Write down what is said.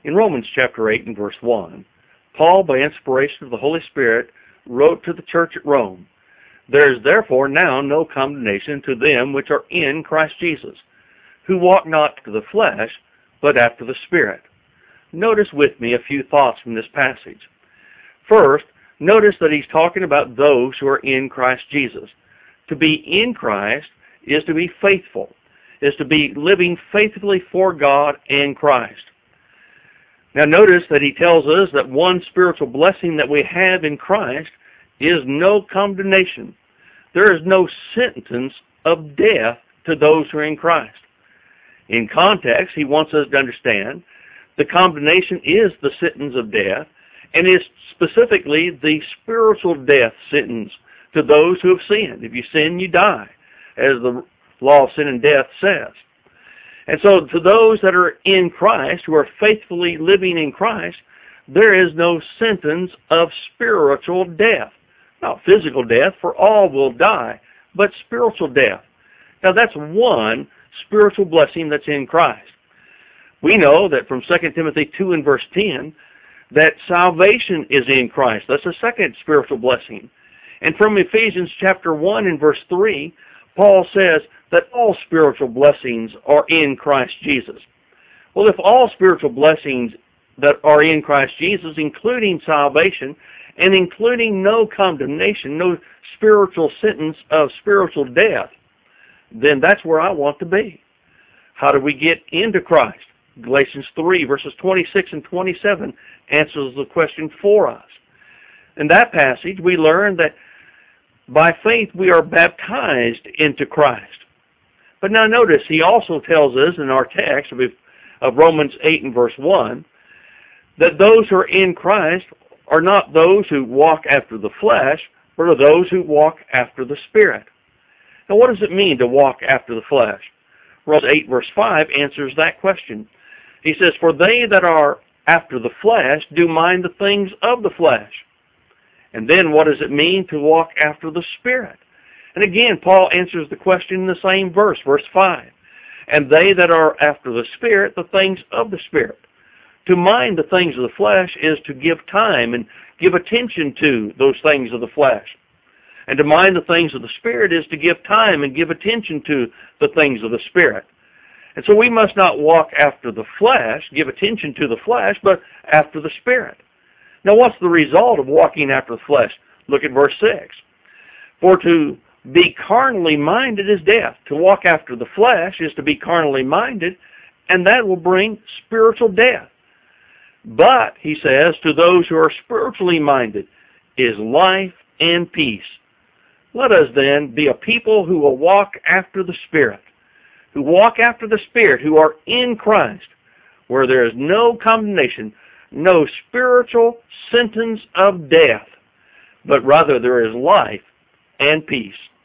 In Romans chapter 8 and verse 1, Paul, by inspiration of the Holy Spirit, wrote to the church at Rome, "There is therefore now no condemnation to them which are in Christ Jesus, who walk not after the flesh, but after the Spirit." Notice with me a few thoughts from this passage. First, notice that he's talking about those who are in Christ Jesus. To be in Christ is to be faithful, is to be living faithfully for God and Christ. Now notice that he tells us that one spiritual blessing that we have in Christ is no condemnation. There is no sentence of death to those who are in Christ. In context, he wants us to understand the condemnation is the sentence of death, and is specifically the spiritual death sentence to those who have sinned. If you sin, you die, as the law of sin and death says. And so to those that are in Christ, who are faithfully living in Christ, there is no sentence of spiritual death. Not physical death, for all will die, but spiritual death. Now that's one spiritual blessing that's in Christ. We know that from 2 Timothy 2 and verse 10, that salvation is in Christ. That's a second spiritual blessing. And from Ephesians chapter 1 and verse 3, Paul says that all spiritual blessings are in Christ Jesus. Well, if all spiritual blessings that are in Christ Jesus, including salvation, and including no condemnation, no spiritual sentence of spiritual death, then that's where I want to be. How do we get into Christ? Galatians 3, verses 26 and 27 answers the question for us. In that passage, we learn that by faith we are baptized into Christ. But now notice, he also tells us in our text of Romans 8 and verse 1, that those who are in Christ are not those who walk after the flesh, but are those who walk after the Spirit. Now what does it mean to walk after the flesh? Romans 8 verse 5 answers that question. He says, "For they that are after the flesh do mind the things of the flesh." And then what does it mean to walk after the Spirit? And again, Paul answers the question in the same verse, verse 5. "And they that are after the Spirit, the things of the Spirit." To mind the things of the flesh is to give time and give attention to those things of the flesh. And to mind the things of the Spirit is to give time and give attention to the things of the Spirit. And so we must not walk after the flesh, give attention to the flesh, but after the Spirit. Now what's the result of walking after the flesh? Look at verse 6. "For to be carnally minded is death." To walk after the flesh is to be carnally minded, and that will bring spiritual death. "But," he says, "to those who are spiritually minded is life and peace." Let us then be a people who will walk after the Spirit, who walk after the Spirit, who are in Christ, where there is no condemnation, no spiritual sentence of death, but rather there is life and peace.